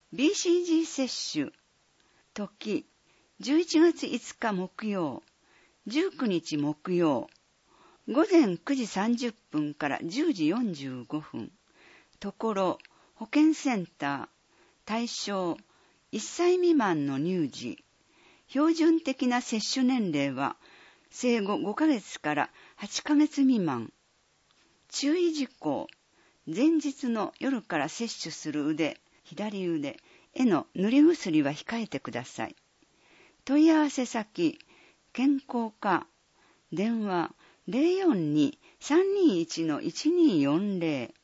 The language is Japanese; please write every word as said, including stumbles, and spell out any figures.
ビーシージー 接種。時、じゅういちがついつか木曜、じゅうくにち木曜、午前くじさんじゅっぷんからじゅうじよんじゅうごふん。ところ、保健センター、対象、いっさい未満の乳児。標準的な接種年齢は、生後ごかげつからはちかげつ未満。注意事項、前日の夜から接種する腕、左腕への塗り薬は控えてください。問い合わせ先、健康課、電話 ゼロよんに さんにいちのいちにーよんゼロ